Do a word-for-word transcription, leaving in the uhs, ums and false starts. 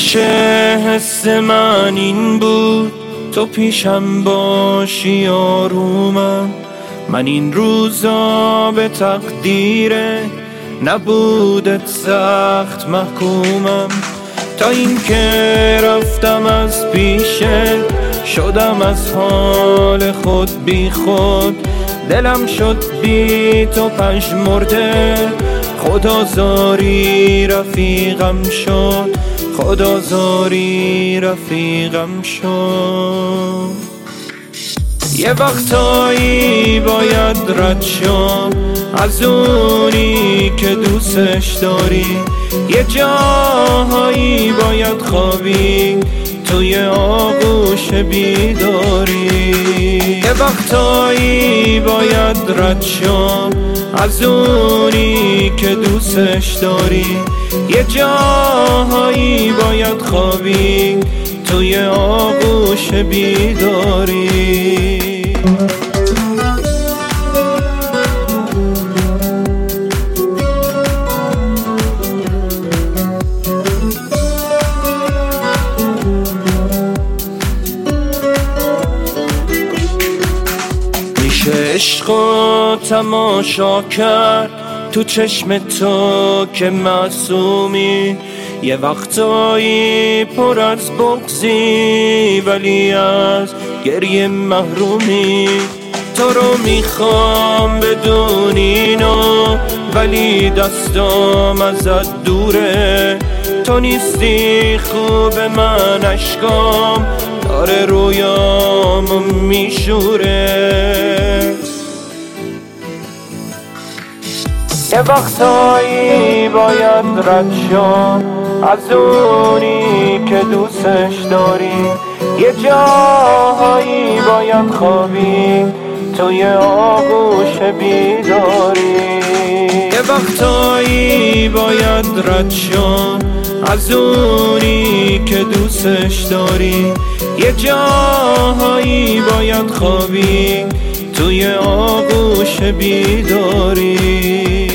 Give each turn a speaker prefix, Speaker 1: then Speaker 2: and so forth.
Speaker 1: همیشه حس من این بود تو پیشم باشی آرومم. من این روزا به تقدیر نبودت سخت محکومم. تا این که رفتم از پیشه شدم از حال خود بی خود. دلم شد بی تو پژمرده، خدازاری رفیقم شد، خدازاری رفیقم شد. یه وقتایی باید رد شد از اونی که دوستش داری. یه جاهایی باید خوابید توی آغوش بیداری. یه وقتایی باید رد شد از اونی که دوستش داری. یه جاهایی باید خوابید توی آغوش بیداری. میشه عشقو تماشا کرد تو چشم تو که معصومی. یه وقتایی پر از بغضی ولی از گریه محرومی. تو رو میخوام بدون اینو ولی دستام ازت دوره. تو نیستی خوب من اشکام داره رویامو میشوره. یه وقتایی باید رد شد از اونی که دوستش داری. یه جاهایی باید خوابید توی آغوش بیداری. یه وقتایی باید رد شد از اونی که دوستش داری. یه جاهایی باید خوابید توی آغوش بیداری.